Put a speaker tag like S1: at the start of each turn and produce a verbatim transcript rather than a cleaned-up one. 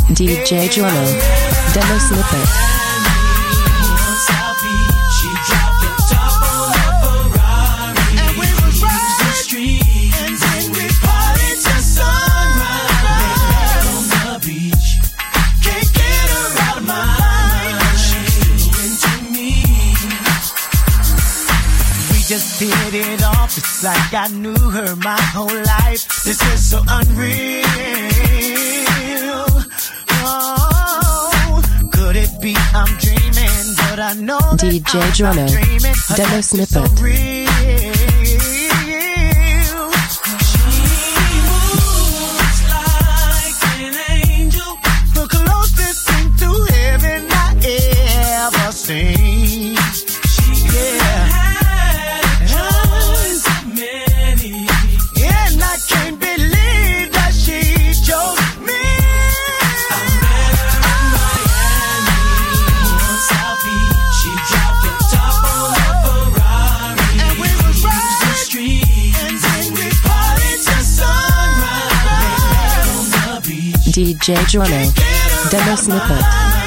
S1: D J Jono, demo snippet.
S2: Just hit it off, it's like I knew her my whole life. This is so unreal. Oh, could it be I'm dreaming? But I know that
S1: D J
S2: I'm
S1: Jono,
S2: not dreaming.
S1: demo snippet.
S2: So real. She moves like an angel, the closest thing to heaven I ever seen. Yeah.
S1: D J Jono, demo snippet.